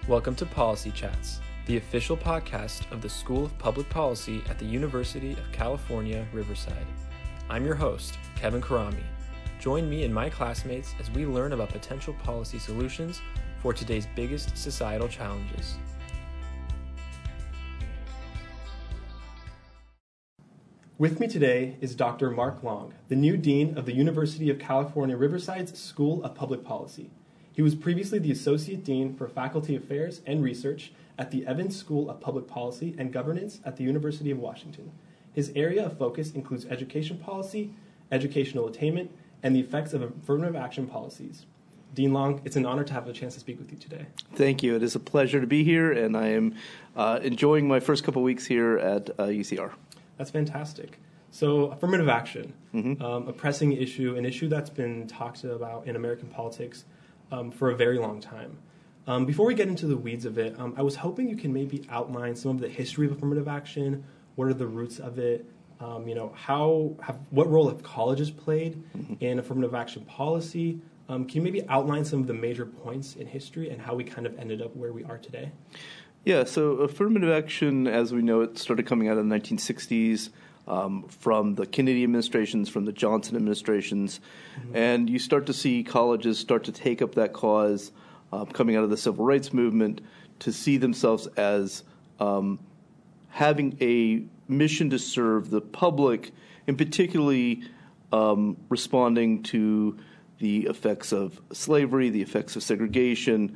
Welcome to Policy Chats, the official podcast of the School of Public Policy at the University of California, Riverside. I'm your host, Kevin Karami. Join me and my classmates as we learn about potential policy solutions for today's biggest societal challenges. With me today is Dr. Mark Long, the new Dean of the University of California, Riverside's School of Public Policy. He was previously the Associate Dean for Faculty Affairs and Research at the Evans School of Public Policy and Governance at the University of Washington. His area of focus includes education policy, educational attainment, and the effects of affirmative action policies. Dean Long, it's an honor to have a chance to speak with you today. Thank you. It is a pleasure to be here, and I am enjoying my first couple weeks here at UCR. That's fantastic. So affirmative action, a pressing issue, an issue that's been talked about in American politics for a very long time. Before we get into the weeds of it, I was hoping you can maybe outline some of the history of affirmative action. What are the roots of it? What role have colleges played in affirmative action policy? Can you maybe outline some of the major points in history and how we kind of ended up where we are today? Yeah, so affirmative action, as we know it, started coming out in the 1960s from the Kennedy administrations, from the Johnson administrations, and you start to see colleges start to take up that cause coming out of the civil rights movement to see themselves as having a mission to serve the public, and particularly responding to the effects of slavery, the effects of segregation,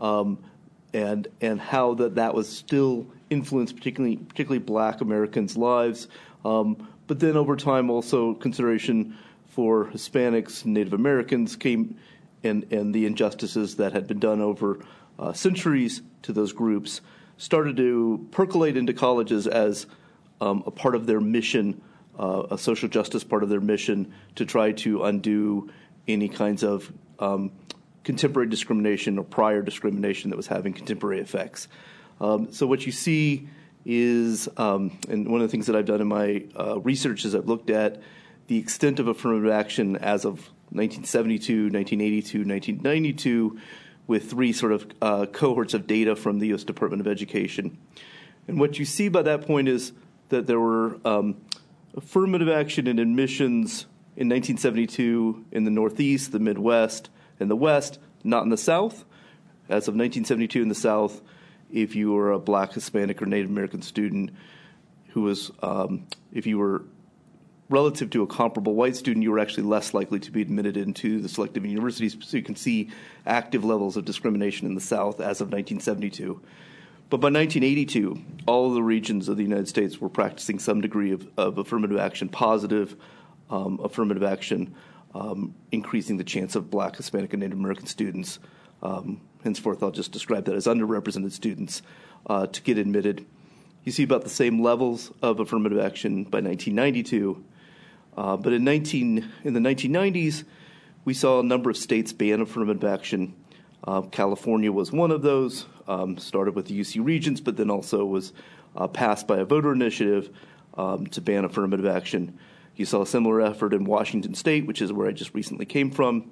and how that was still influenced particularly Black Americans' lives. But then over time also consideration for Hispanics, Native Americans came, and the injustices that had been done over centuries to those groups started to percolate into colleges as a part of their mission, a social justice part of their mission to try to undo any kinds of contemporary discrimination or prior discrimination that was having contemporary effects. So what you see is, and one of the things that I've done in my research is I've looked at the extent of affirmative action as of 1972, 1982, 1992, with three sort of cohorts of data from the U.S. Department of Education. And what you see by that point is that there were affirmative action and admissions in 1972 in the Northeast, the Midwest, and the West, not in the South. As of 1972 in the South, if you were a Black, Hispanic, or Native American student who was, if you were relative to a comparable white student, you were actually less likely to be admitted into the selective universities. So you can see active levels of discrimination in the South as of 1972. But by 1982, all of the regions of the United States were practicing some degree of affirmative action, positive affirmative action, increasing the chance of Black, Hispanic, and Native American students. Henceforth, I'll just describe that as underrepresented students to get admitted. You see about the same levels of affirmative action by 1992. But in the 1990s, we saw a number of states ban affirmative action. California was one of those, started with the UC Regents, but then also was passed by a voter initiative to ban affirmative action. You saw a similar effort in Washington State, which is where I just recently came from.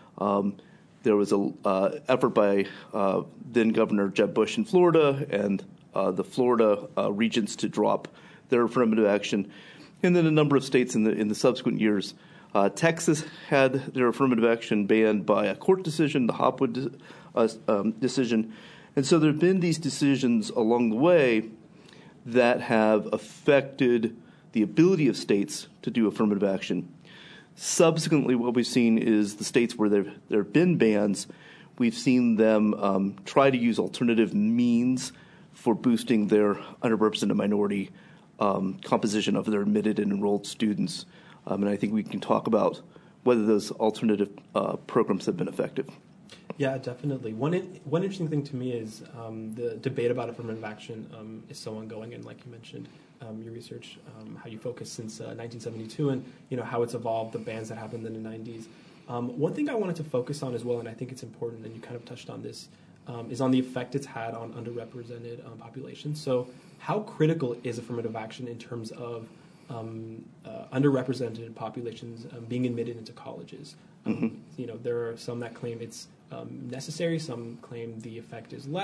There was an effort by then Governor Jeb Bush in Florida and the Florida regents to drop their affirmative action. And then a number of states in the subsequent years. Texas had their affirmative action banned by a court decision, the Hopwood decision. And so there have been these decisions along the way that have affected the ability of states to do affirmative action. Subsequently, what we've seen is the states where there have been bans, we've seen them try to use alternative means for boosting their underrepresented minority composition of their admitted and enrolled students. And I think we can talk about whether those alternative programs have been effective. Yeah, definitely. One interesting thing to me is the debate about affirmative action is so ongoing, and like you mentioned, your research, how you focus since 1972, and how it's evolved, the bans that happened in the 90s. One thing I wanted to focus on as well, and I think it's important, and you kind of touched on this, is on the effect it's had on underrepresented populations. So how critical is affirmative action in terms of underrepresented populations being admitted into colleges? There are some that claim it's necessary, some claim the effect is less.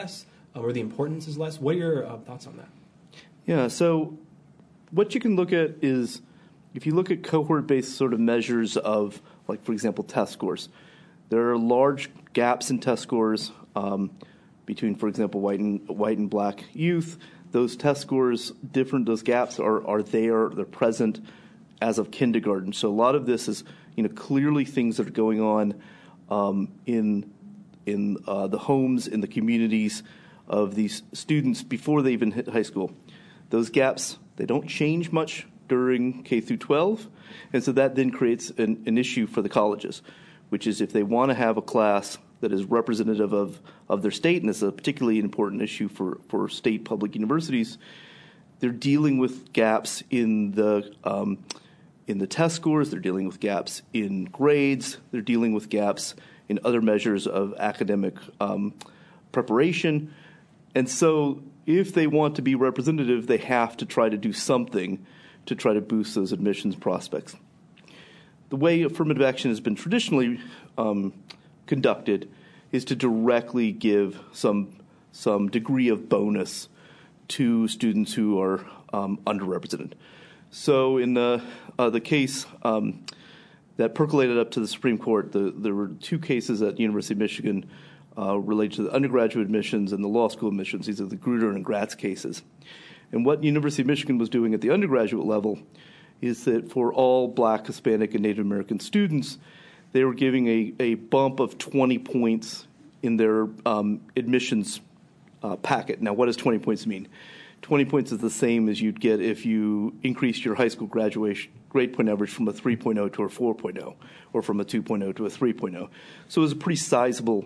or the importance is less. What are your thoughts on that? Yeah, so what you can look at is if you look at cohort-based sort of measures of, like, for example, test scores, there are large gaps in test scores between, for example, white and black youth. Those test scores, those gaps are there, they're present as of kindergarten. So a lot of this is, clearly things that are going on in the homes, in the communities of these students before they even hit high school. Those gaps, they don't change much during K through 12, and so that then creates an issue for the colleges, which is if they want to have a class that is representative of their state, and it's a particularly important issue for state public universities, they're dealing with gaps in the test scores, they're dealing with gaps in grades, they're dealing with gaps in other measures of academic preparation. And so if they want to be representative, they have to try to do something to try to boost those admissions prospects. The way affirmative action has been traditionally conducted is to directly give some degree of bonus to students who are underrepresented. So in the case that percolated up to the Supreme Court, there were two cases at the University of Michigan related to the undergraduate admissions and the law school admissions. These are the Grutter and Gratz cases. And what University of Michigan was doing at the undergraduate level is that for all Black, Hispanic, and Native American students, they were giving a bump of 20 points in their admissions packet. Now, what does 20 points mean? 20 points is the same as you'd get if you increased your high school graduation grade point average from a 3.0 to a 4.0, or from a 2.0 to a 3.0. So it was a pretty sizable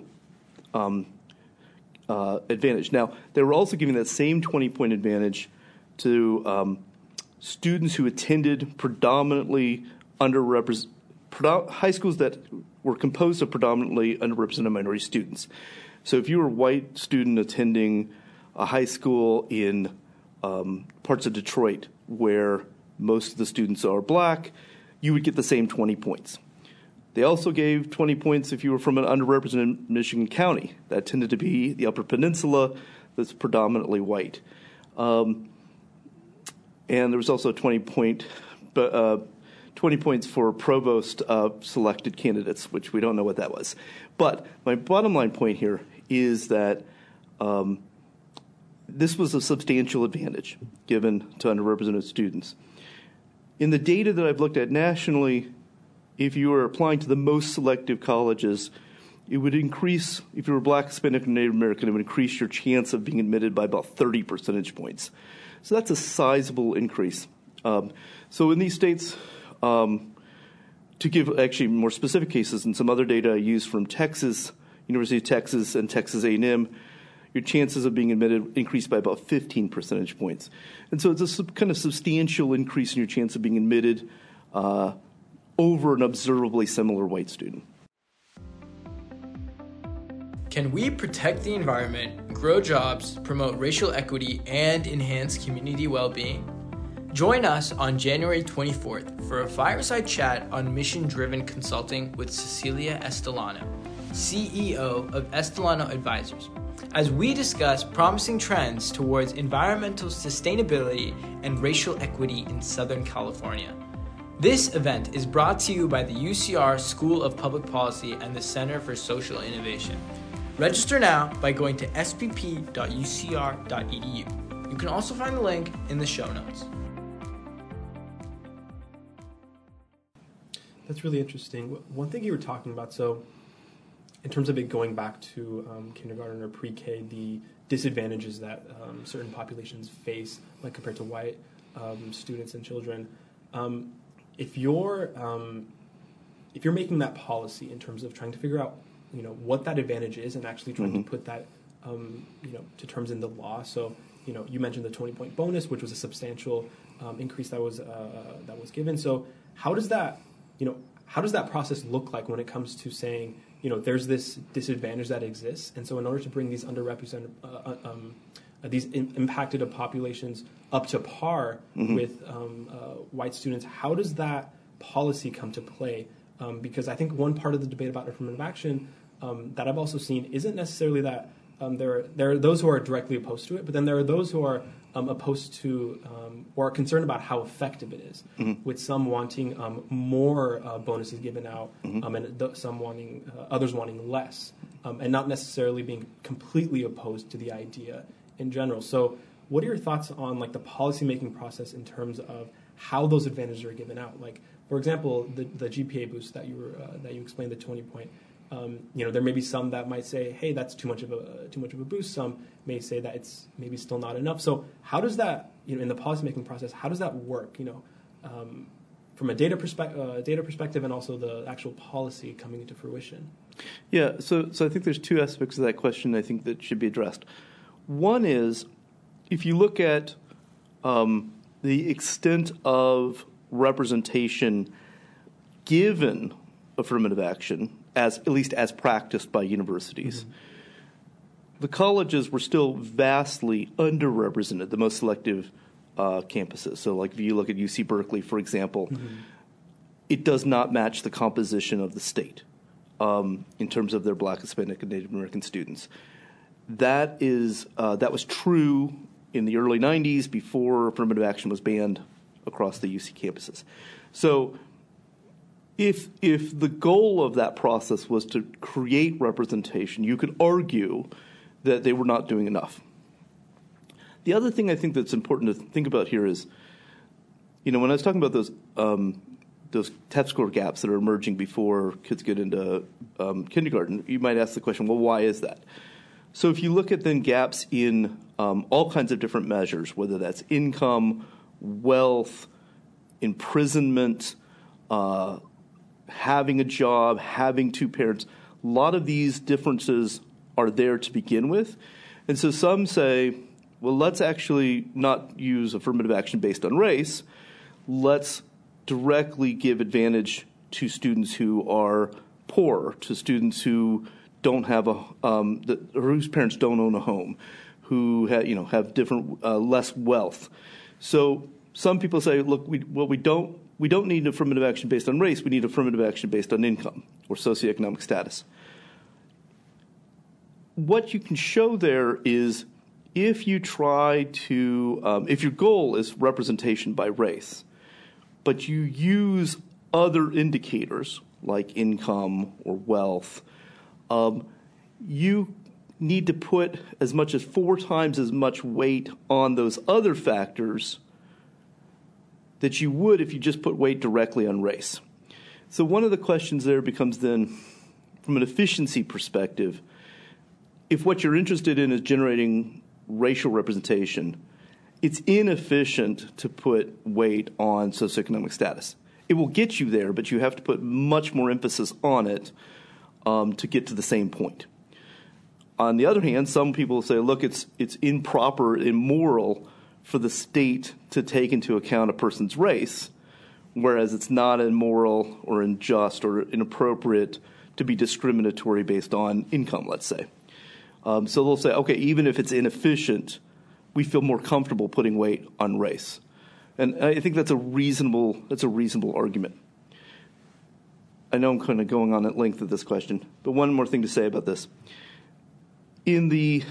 advantage. Now, they were also giving that same 20-point advantage to students who attended predominantly high schools that were composed of predominantly underrepresented minority students. So if you were a white student attending a high school in parts of Detroit where most of the students are Black, you would get the same 20 points. They also gave 20 points if you were from an underrepresented Michigan county. That tended to be the Upper Peninsula that's predominantly white. And there was also 20 points for provost selected candidates, which we don't know what that was. But my bottom line point here is that this was a substantial advantage given to underrepresented students. In the data that I've looked at nationally, if you were applying to the most selective colleges, it would increase, if you were Black, Hispanic, and Native American, it would increase your chance of being admitted by about 30 percentage points. So that's a sizable increase. So in these states, to give actually more specific cases, and some other data I used from Texas, University of Texas and Texas A&M, your chances of being admitted increased by about 15 percentage points. And so it's a kind of substantial increase in your chance of being admitted over an observably similar white student. Can we protect the environment, grow jobs, promote racial equity, and enhance community well-being? Join us on January 24th for a fireside chat on mission-driven consulting with Cecilia Estelano, CEO of Estelano Advisors, as we discuss promising trends towards environmental sustainability and racial equity in Southern California. This event is brought to you by the UCR School of Public Policy and the Center for Social Innovation. Register now by going to spp.ucr.edu. You can also find the link in the show notes. That's really interesting. One thing you were talking about, so in terms of it going back to kindergarten or pre-K, the disadvantages that certain populations face, like compared to white students and children, if you're making that policy in terms of trying to figure out, what that advantage is, and actually trying to put that, to terms in the law. So, you mentioned the 20-point bonus, which was a substantial increase that was given. So, how does that process look like when it comes to saying, there's this disadvantage that exists, and so in order to bring these underrepresented, these impacted populations up to par with white students, how does that policy come to play? Because I think one part of the debate about affirmative action that I've also seen isn't necessarily that there are those who are directly opposed to it, but then there are those who are opposed to or are concerned about how effective it is, with some wanting more bonuses given out, and some wanting others wanting less, and not necessarily being completely opposed to the idea in general. So, what are your thoughts on like the policymaking process in terms of how those advantages are given out? Like, for example, the GPA boost that you explained, the 20-point. There may be some that might say, "Hey, that's too much of a boost." Some may say that it's maybe still not enough. So, how does that, in the policymaking process, how does that work? From a data perspective, and also the actual policy coming into fruition. Yeah. So I think there's two aspects of that question I think that should be addressed. One is, if you look at the extent of representation given affirmative action, at least as practiced by universities, the colleges were still vastly underrepresented, the most selective campuses. So like if you look at UC Berkeley, for example, it does not match the composition of the state in terms of their Black, Hispanic, and Native American students. That was true in the early 90s before affirmative action was banned across the UC campuses. So if the goal of that process was to create representation, you could argue that they were not doing enough. The other thing I think that's important to think about here is, when I was talking about those test score gaps that are emerging before kids get into kindergarten, you might ask the question, well, why is that? So if you look at then gaps in all kinds of different measures, whether that's income, wealth, imprisonment, having a job, having two parents, a lot of these differences are there to begin with. And so some say, well, let's actually not use affirmative action based on race. Let's directly give advantage to students who are poor, to students who don't have whose parents don't own a home, who have different less wealth. So some people say, look, we don't need affirmative action based on race. We need affirmative action based on income or socioeconomic status. What you can show there is if you try to, if your goal is representation by race, but you use other indicators like income or wealth, you need to put as much as 4 times as much weight on those other factors that you would if you just put weight directly on race. So one of the questions there becomes then, from an efficiency perspective, if what you're interested in is generating racial representation, it's inefficient to put weight on socioeconomic status. It will get you there, but you have to put much more emphasis on it to get to the same point. On the other hand, some people say, look, it's improper, immoral for the state to take into account a person's race, whereas it's not immoral or unjust or inappropriate to be discriminatory based on income, let's say. So they'll say, okay, even if it's inefficient, we feel more comfortable putting weight on race. And I think that's a reasonable argument. I know I'm kind of going on at length with this question, but one more thing to say about this. In the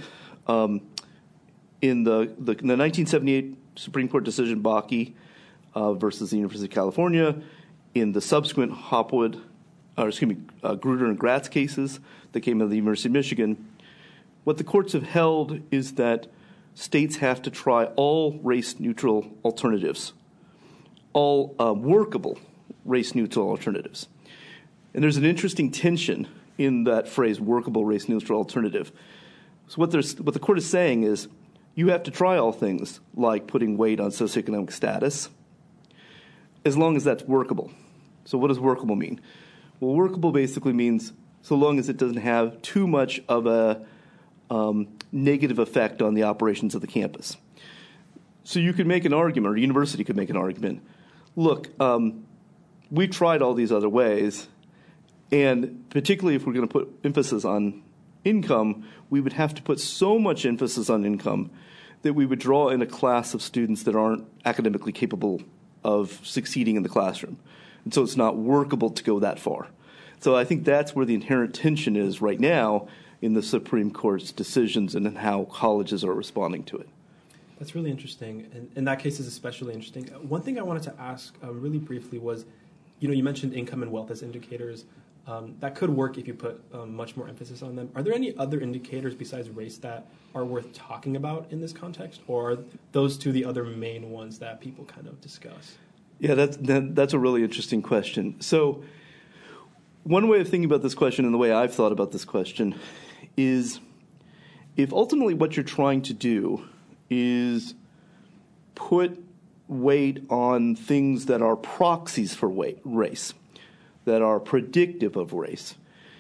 1978 Supreme Court decision, Bakke versus the University of California, in the subsequent Grutter and Gratz cases that came out of the University of Michigan, what the courts have held is that states have to try all race-neutral alternatives, all workable race-neutral alternatives. And there's an interesting tension in that phrase, workable race-neutral alternative. So what the court is saying is you have to try all things like putting weight on socioeconomic status as long as that's workable. So what does workable mean? Well, workable basically means so long as it doesn't have too much of a negative effect on the operations of the campus. So you could make an argument, or a university could make an argument, look, we tried all these other ways, and particularly if we're going to put emphasis on income, we would have to put so much emphasis on income that we would draw in a class of students that aren't academically capable of succeeding in the classroom. And so it's not workable to go that far. So I think that's where the inherent tension is right now, in the Supreme Court's decisions and in how colleges are responding to it. That's really interesting. And in that case is especially interesting. One thing I wanted to ask really briefly was, you mentioned income and wealth as indicators. That could work if you put much more emphasis on them. Are there any other indicators besides race that are worth talking about in this context, or are those two the other main ones that people kind of discuss? Yeah, that's a really interesting question. So one way of thinking about this question, and the way I've thought about this question, is if ultimately what you're trying to do is put weight on things that are proxies for race, that are predictive of race.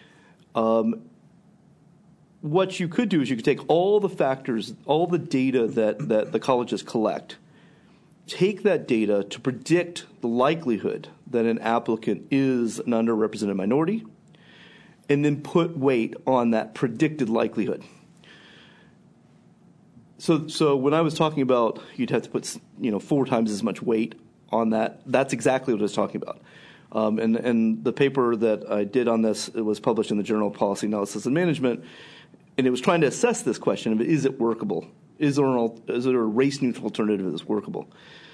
What you could do is you could take all the factors, all the data that the colleges collect, take that data to predict the likelihood that an applicant is an underrepresented minority, and then put weight on that predicted likelihood. So when I was talking about you'd have to put 4 times as much weight on that, that's exactly what I was talking about. And the paper that I did on this, it was published in the Journal of Policy Analysis and Management, and it was trying to assess this question of, is it workable? Is there a race-neutral alternative that's workable?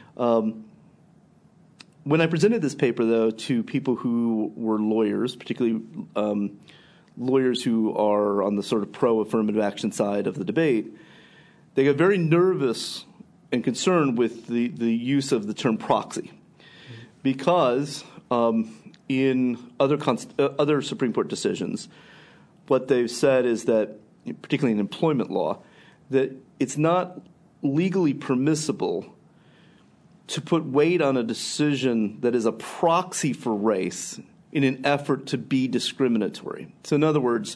When I presented this paper, though, to people who were lawyers, particularly lawyers who are on the sort of pro-affirmative action side of the debate, they got very nervous and concerned with the use of the term proxy, because in other Supreme Court decisions, what they've said is that, particularly in employment law, that it's not legally permissible to put weight on a decision that is a proxy for race in an effort to be discriminatory. So in other words,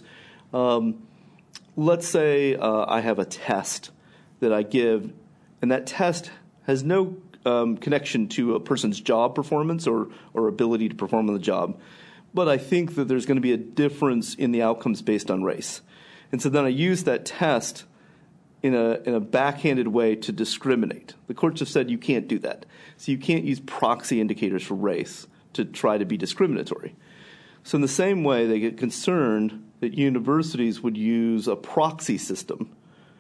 let's say I have a test that I give, and that test has no connection to a person's job performance or ability to perform on the job, but I think that there's going to be a difference in the outcomes based on race. And so then I use that test in a backhanded way to discriminate. The courts have said you can't do that. So you can't use proxy indicators for race to try to be discriminatory. So in the same way, they get concerned that universities would use a proxy system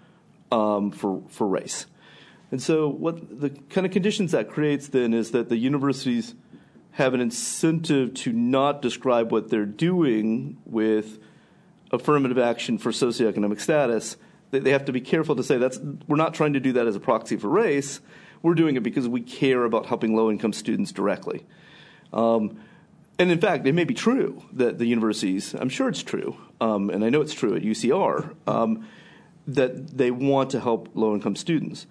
for race. And so what the kind of conditions that creates then is that the universities have an incentive to not describe what they're doing with affirmative action for socioeconomic status. They have to be careful to say we're not trying to do that as a proxy for race. We're doing it because we care about helping low-income students directly. And in fact, it may be true that the universities, I'm sure it's true, and I know it's true at UCR, that they want to help low-income students.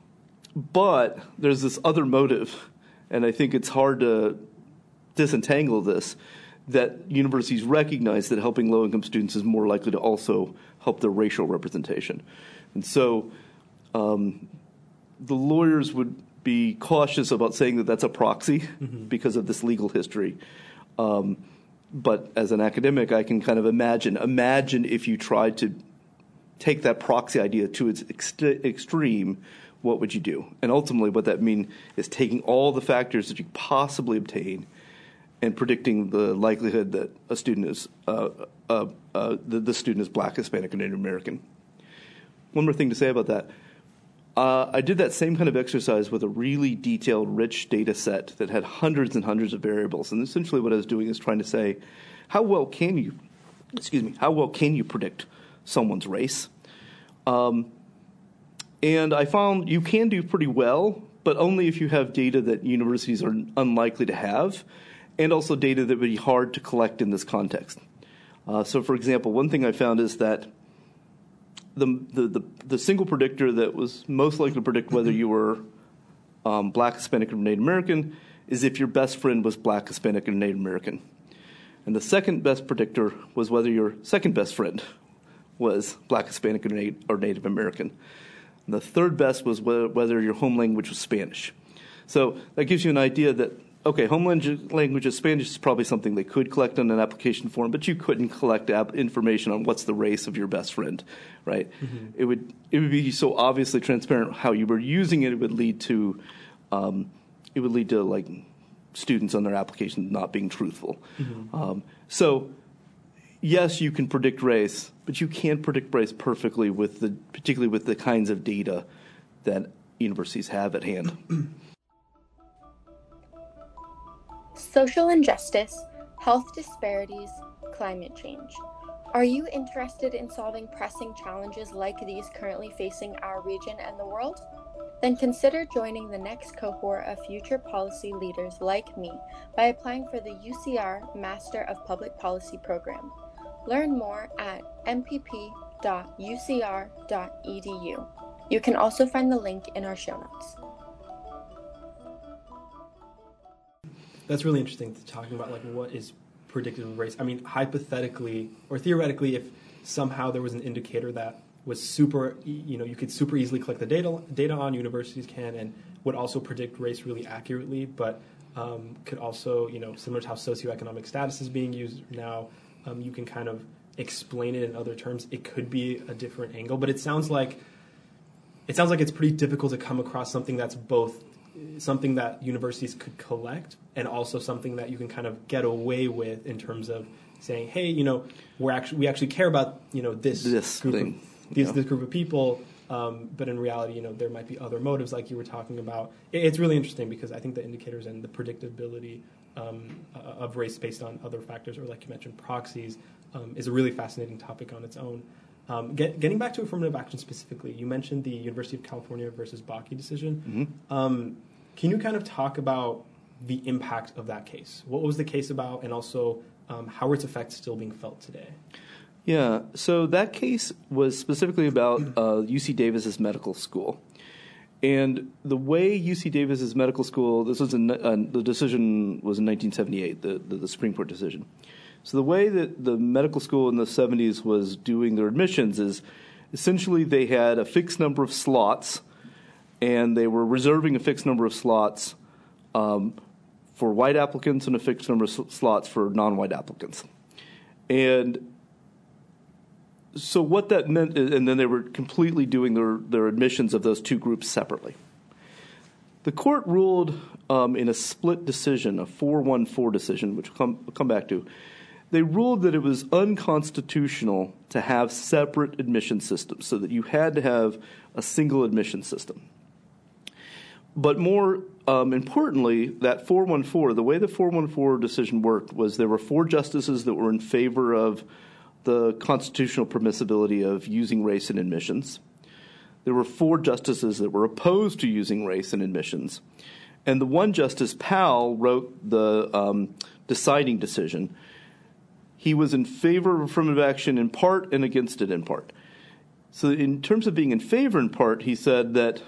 But there's this other motive, and I think it's hard to disentangle this, that universities recognize that helping low-income students is more likely to also help their racial representation. And so the lawyers would be cautious about saying that that's a proxy because of this legal history. But as an academic, I can kind of imagine if you tried to take that proxy idea to its extreme, what would you do? And ultimately what that means is taking all the factors that you possibly obtain and predicting the likelihood that a student is the student is Black, Hispanic, or Native American. One more thing to say about that. I did that same kind of exercise with a really detailed, rich data set that had hundreds and hundreds of variables. And essentially what I was doing is trying to say, how well can you predict someone's race? And I found you can do pretty well, but only if you have data that universities are unlikely to have, and also data that would be hard to collect in this context. So, for example, one thing I found is that the single predictor that was most likely to predict whether you were Black, Hispanic, or Native American is if your best friend was Black, Hispanic, or Native American. And the second best predictor was whether your second best friend was Black, Hispanic, or Native American. And the third best was whether your home language was Spanish. So that gives you an idea that, okay, home language of Spanish is probably something they could collect on an application form, but you couldn't collect information on what's the race of your best friend, right? Mm-hmm. It would be so obviously transparent how you were using it. It would lead to like students on their application not being truthful. Mm-hmm. So yes, you can predict race, but you can't predict race perfectly particularly with the kinds of data that universities have at hand. Social injustice, health disparities, climate change. Are you interested in solving pressing challenges like these currently facing our region and the world? Then consider joining the next cohort of future policy leaders like me by applying for the UCR Master of Public Policy program. Learn more at mpp.ucr.edu. You can also find the link in our show notes. That's really interesting, talking about like what is predictive of race. I mean, hypothetically or theoretically, if somehow there was an indicator that was super, you could super easily collect the data on, universities can, and would also predict race really accurately, but could also, similar to how socioeconomic status is being used now, you can kind of explain it in other terms. It could be a different angle, but it sounds like it's pretty difficult to come across something that's both something that universities could collect and also something that you can kind of get away with in terms of saying, hey, we actually care about this group of people, but in reality, there might be other motives like you were talking about. It's really interesting because I think the indicators and the predictability of race based on other factors, or like you mentioned, proxies, is a really fascinating topic on its own. Getting back to affirmative action specifically, you mentioned the University of California versus Bakke decision. Mm-hmm. Can you kind of talk about the impact of that case? What was the case about, and also how are its effects still being felt today? Yeah, so that case was specifically about UC Davis's medical school. And the way UC Davis's medical school, the decision was in 1978, the Supreme Court decision. So the way that the medical school in the 70s was doing their admissions is essentially they had a fixed number of slots, and they were reserving a fixed number of slots for white applicants and a fixed number of slots for non-white applicants. And so what that meant, and then they were completely doing their admissions of those two groups separately. The court ruled in a split decision, a 4-1-4 decision, which we'll come back to. They ruled that it was unconstitutional to have separate admission systems, so that you had to have a single admission system. But more importantly, that 4-1-4, the way the 4-1-4 decision worked was there were 4 justices that were in favor of the constitutional permissibility of using race in admissions. There were 4 justices that were opposed to using race in admissions. And the one Justice Powell wrote the deciding decision. He was in favor of affirmative action in part and against it in part. So in terms of being in favor in part, he said that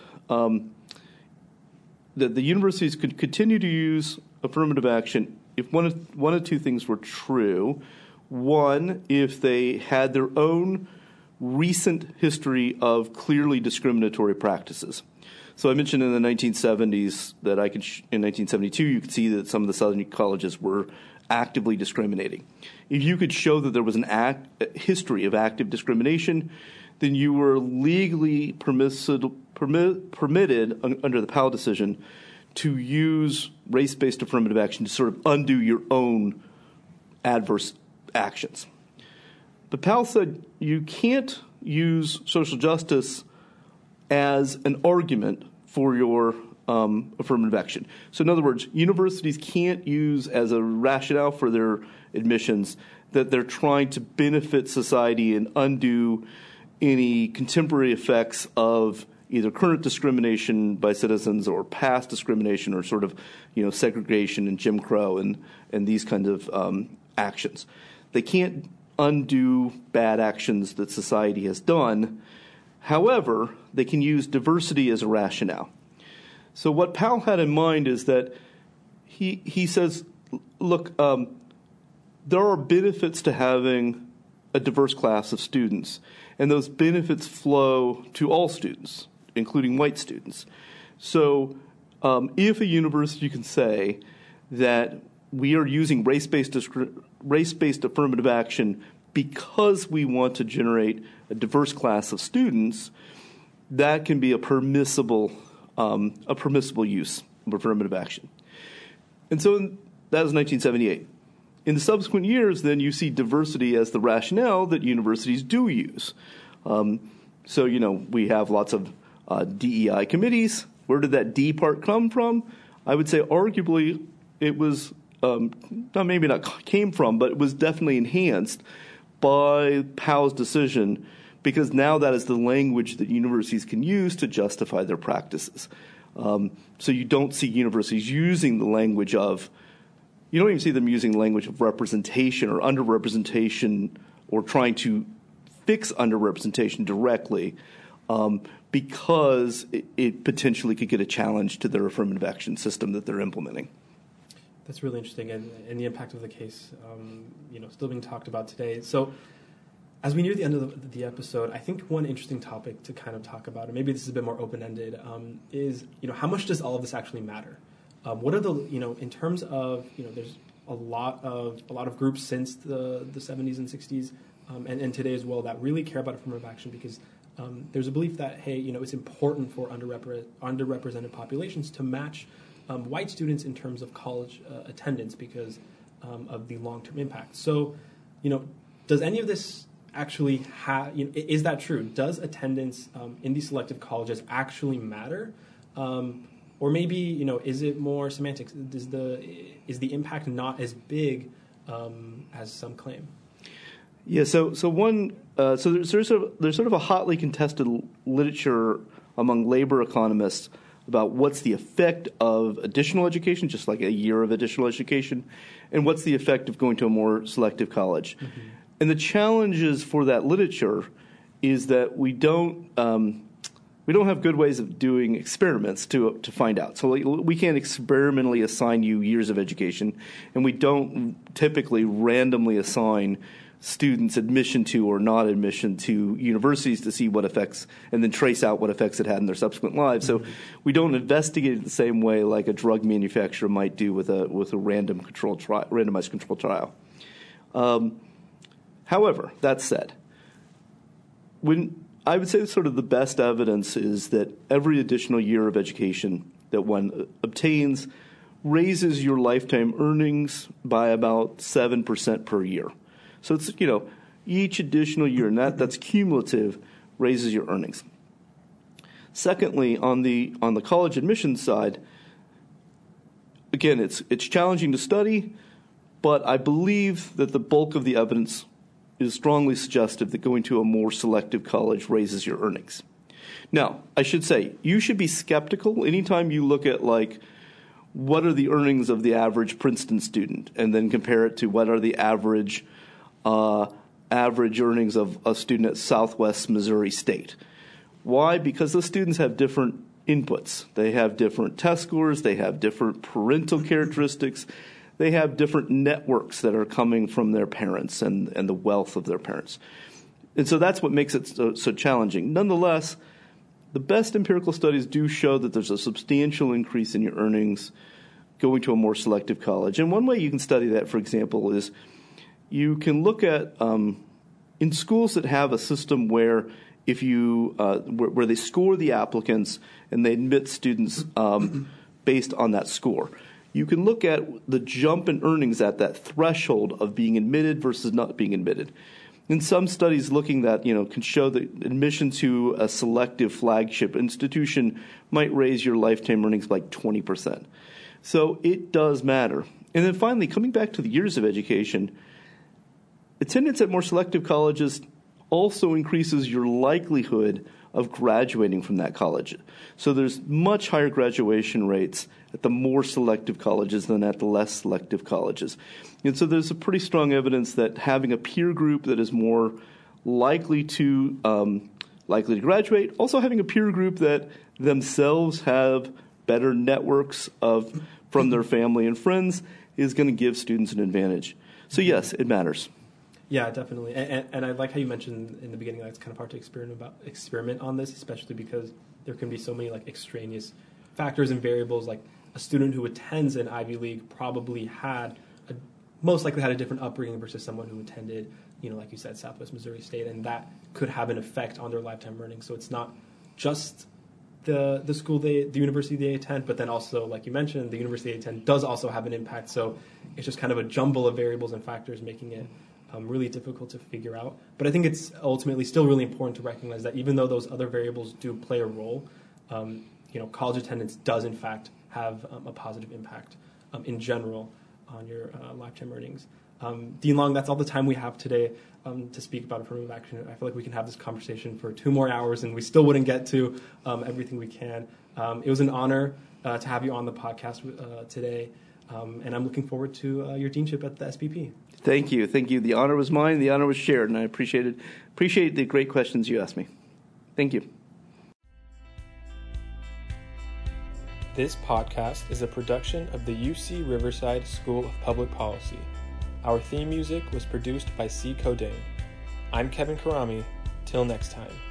that the universities could continue to use affirmative action if one of two things were true. One, if they had their own recent history of clearly discriminatory practices. So I mentioned in the 1970s that in 1972 you could see that some of the Southern colleges were actively discriminating. If you could show that there was a history of active discrimination, then you were legally permitted under the Powell decision to use race-based affirmative action to sort of undo your own adverse actions. But Powell said you can't use social justice as an argument for your affirmative action. So in other words, universities can't use as a rationale for their admissions that they're trying to benefit society and undo any contemporary effects of either current discrimination by citizens or past discrimination or sort of, segregation and Jim Crow and these kinds of actions. They can't undo bad actions that society has done. However, they can use diversity as a rationale. So what Powell had in mind is that he says, look, there are benefits to having a diverse class of students, and those benefits flow to all students, including white students. So if a university can say that we are using race-based affirmative action because we want to generate a diverse class of students, that can be a permissible use of affirmative action. And so that was 1978. In the subsequent years, then you see diversity as the rationale that universities do use. So, we have lots of DEI committees. Where did that D part come from? I would say arguably it was, maybe not came from, but it was definitely enhanced by Powell's decision, because now that is the language that universities can use to justify their practices. So you don't see universities using the language of, you don't even see them using the language of representation or underrepresentation or trying to fix underrepresentation directly, because it potentially could get a challenge to their affirmative action system that they're implementing. That's really interesting, and the impact of the case, still being talked about today. So, as we near the end of the episode, I think one interesting topic to kind of talk about, and maybe this is a bit more open-ended, is how much does all of this actually matter? What are the in terms of there's a lot of groups since the 70s and 60s and today as well that really care about affirmative action because there's a belief that it's important for underrepresented populations to match white students in terms of college attendance because of the long-term impact. So, does any of this actually have, is that true? Does attendance in these selective colleges actually matter? Or maybe, is it more semantics? Is the impact not as big as some claim? Yeah, so there's sort of a hotly contested literature among labor economists about what's the effect of additional education, just like a year of additional education, and what's the effect of going to a more selective college. Mm-hmm. And the challenges for that literature is that we don't have good ways of doing experiments to find out. So we can't experimentally assign you years of education, and we don't typically randomly assign students admission to or not admission to universities to see what effects and then trace out what effects it had in their subsequent lives. So we don't investigate it the same way like a drug manufacturer might do with a randomized controlled trial. However, that said, when I would say sort of the best evidence is that every additional year of education that one obtains raises your lifetime earnings by about 7% per year. So it's, each additional year, and that's cumulative, raises your earnings. Secondly, on the college admissions side, again, it's challenging to study, but I believe that the bulk of the evidence is strongly suggestive that going to a more selective college raises your earnings. Now, I should say, you should be skeptical anytime you look at, what are the earnings of the average Princeton student, and then compare it to what are the average earnings of a student at Southwest Missouri State. Why? Because those students have different inputs. They have different test scores. They have different parental characteristics. They have different networks that are coming from their parents and the wealth of their parents. And so that's what makes it so challenging. Nonetheless, the best empirical studies do show that there's a substantial increase in your earnings going to a more selective college. And one way you can study that, for example, is you can look at in schools that have a system where if you where they score the applicants and they admit students based on that score. You can look at the jump in earnings at that threshold of being admitted versus not being admitted. In some studies looking that, can show that admission to a selective flagship institution might raise your lifetime earnings by 20%. So it does matter. And then finally, coming back to the years of education, attendance at more selective colleges also increases your likelihood of graduating from that college. So there's much higher graduation rates at the more selective colleges than at the less selective colleges. And so there's a pretty strong evidence that having a peer group that is more likely to graduate, also having a peer group that themselves have better networks from their family and friends is going to give students an advantage. So yes, it matters. Yeah, definitely. And I like how you mentioned in the beginning that it's kind of hard to experiment on this, especially because there can be so many extraneous factors and variables. Like a student who attends an Ivy League probably most likely had a different upbringing versus someone who attended, like you said, Southwest Missouri State, and that could have an effect on their lifetime earnings. So it's not just the school the university they attend, but then also, like you mentioned, the university they attend does also have an impact. So it's just kind of a jumble of variables and factors making it really difficult to figure out. But I think it's ultimately still really important to recognize that even though those other variables do play a role, college attendance does in fact have a positive impact in general on your lifetime earnings. Dean Long, that's all the time we have today to speak about affirmative action. I feel like we can have this conversation for 2 more hours and we still wouldn't get to everything we can. It was an honor to have you on the podcast today, and I'm looking forward to your deanship at the SPP. Thank you. The honor was mine. The honor was shared, and I appreciate the great questions you asked me. Thank you. This podcast is a production of the UC Riverside School of Public Policy. Our theme music was produced by C. Codain. I'm Kevin Karami. Till next time.